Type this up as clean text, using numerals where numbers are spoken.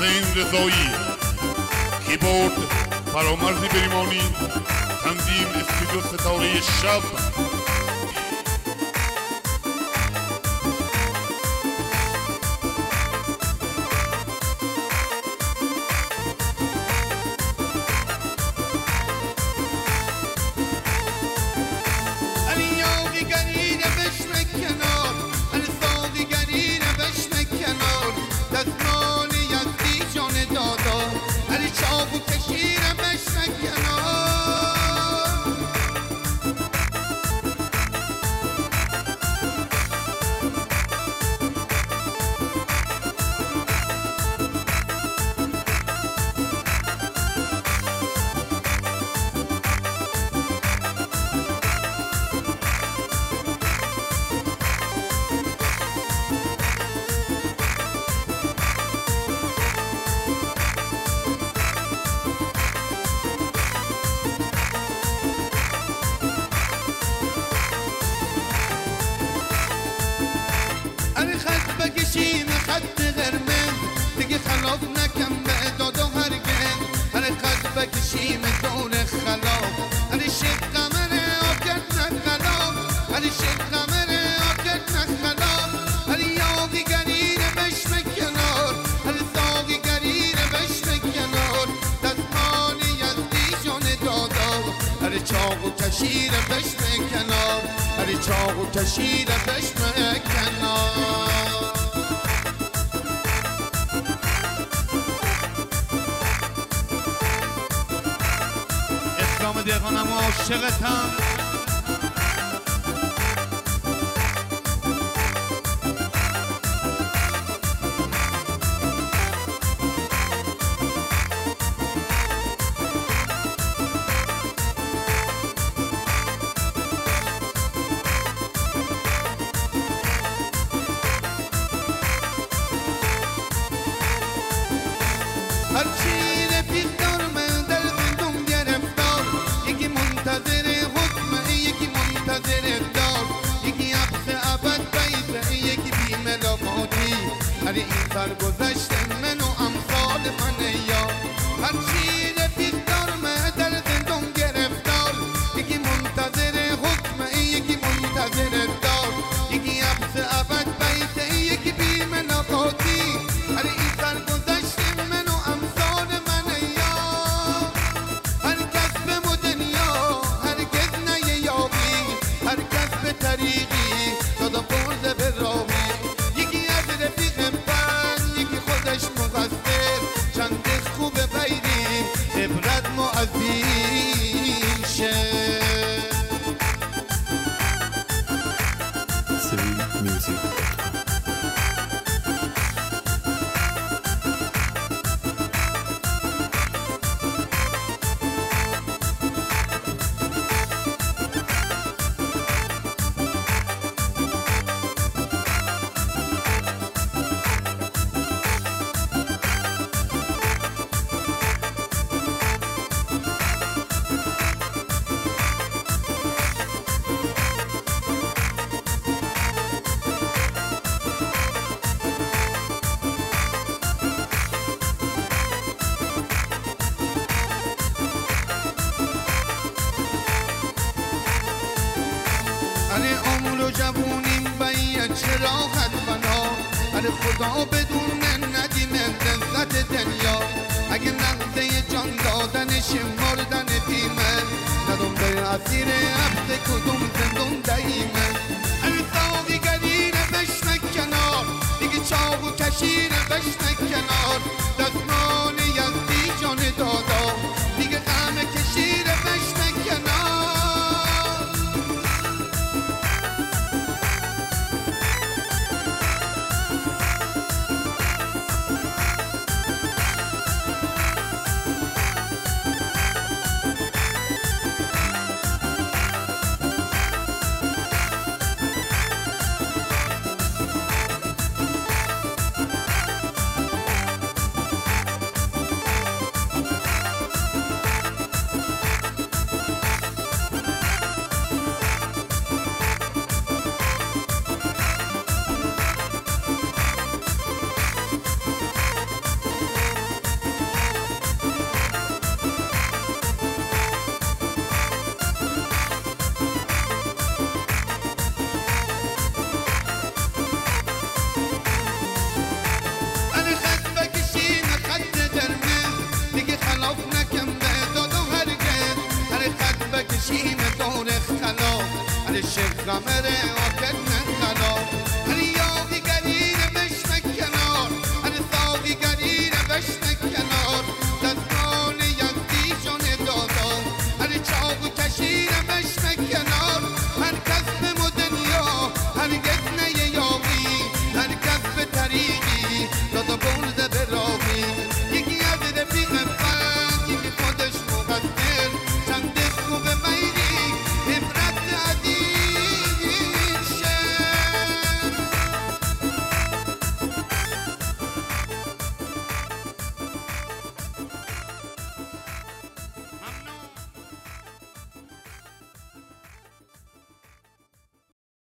حسین رضایی، کیبورد فرامرز بریمانی، تنظیم استودیو ستاره شب. بکشیم خط قرمز دیگه خلاف نکن به داد و هرگز. هر خط بکشیم دور خلاف هر شب قمر آکت نخلاف هر شب قمر آکت نخلاف. هر یاقی گرینه بشم کنار هر ساقی گرینه بشم کنار. دستان یزدی جان دادا هر چاق و کشیره بشم کنار هر چاق و کشیره بشم کنار. اسلام دهقانم و عاشقتم. هرچی رفیق دارم در زندون گرفتار یکی منتظر حکم یکی منتظر دار یکی حبس ابد بیته یکی بی ملاقاتی. هر این سرگذشت من و امثال من یا هرچی رفیق دارم در زندون گرفتار یکی منتظر حکم یکی منتظر دار یکی حبس ابد بیته یکی بی ملاقاتی. هر این سرگذشت من و امثال من یا هر کس به مدنیا هرگز نه یابی هر کس به طریقی دادا برده به راهی. یکی از رفیق من یکی خودش مقصر چند خوب بیری عبرت معذین شه. اره عمر و جوونیم باید چه راحت بنا. اره خدا بدون ندیم لذت دنیا اگه نقضه جان دادنش مردن دیمه ندم به اسیر عبد کدوم زندون دایمه. اره ساقی گرینه بشم کنار دیگه چاق و کشیره بشم کنار. دستمان یزدی جان دادا دیگه غم کشیره بشم کنار. الشيخ قمر وكل